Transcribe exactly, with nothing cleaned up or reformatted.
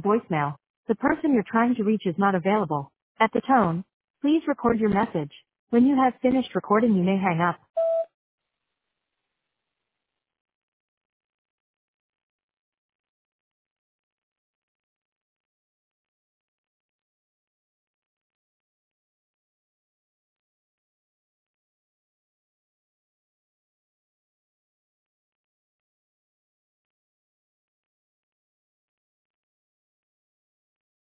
voicemail. The person you're trying to reach is not available. At the tone, please record your message. When you have finished recording, you may hang up.